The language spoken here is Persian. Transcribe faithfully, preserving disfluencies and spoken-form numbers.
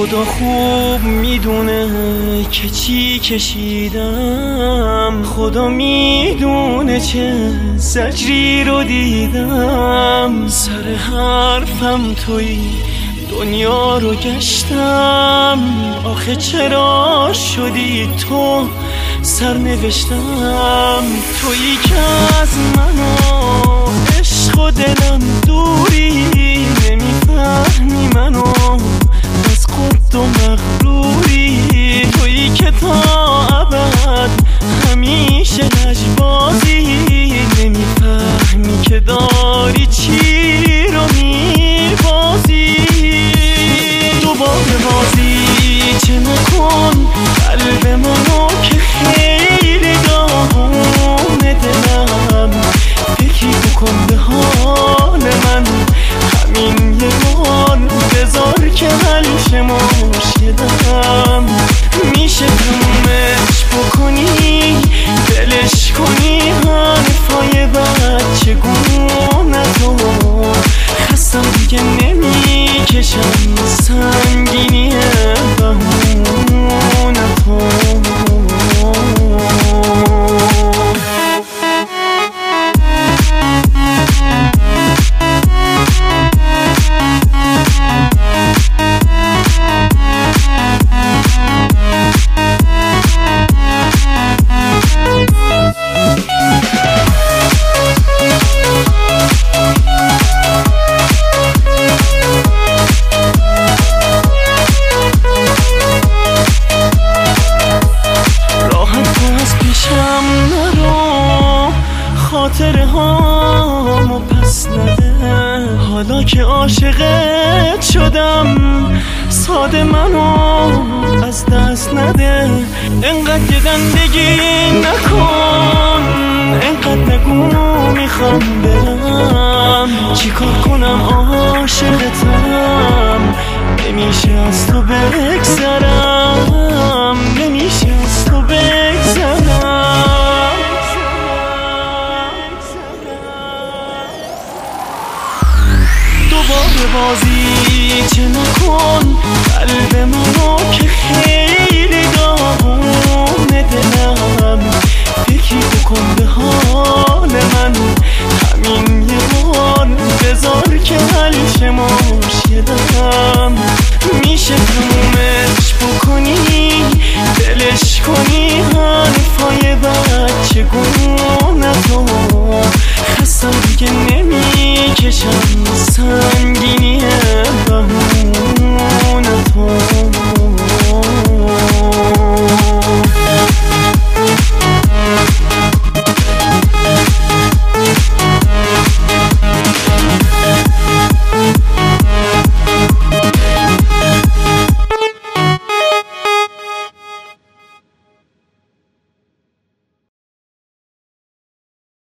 خدا خوب میدونه که چی کشیدم، خدا میدونه چه زجری رو دیدم. سر حرفم توی دنیا رو گشتم، آخه چرا شدی تو سرنوشتم؟ تویی که از منو عشق و دلم دوری، نمیفهمی منو از خود و مغروری. تویی که تا ابد همیشه لجبازی، نمیفهمی که داری چی رو میبازی. دوباره بازی چه نکن قلب منو که خیلی داغونه دلم. فکری بکن به حال من، همین یه بار بذار که حل شه مشکلم. میشه تمومش بکنی دلش کنی حرفای بچه گونتو. خستم دیگه نمیکشم سنگینی بهونتو. خاطره هامو پس نده، حالا که عاشقت شدم ساده منو از دست نده. انقدر گدندگی نکن، انقدر نگو میخوام برم. چی کار کنم عاشقتم، نمیشه از تو بگذرم، نمیشه از تو بگذرم. دوباره بازی چه نکن قلب منو که خیلی داغونه دلم. فکری بکن به حال من، همین یه بار بذار که حل شه مشکلم. میشه تمومش بکنی دلش کنی حرفای بچه گونتو. خستم دیگه نمیکشم سن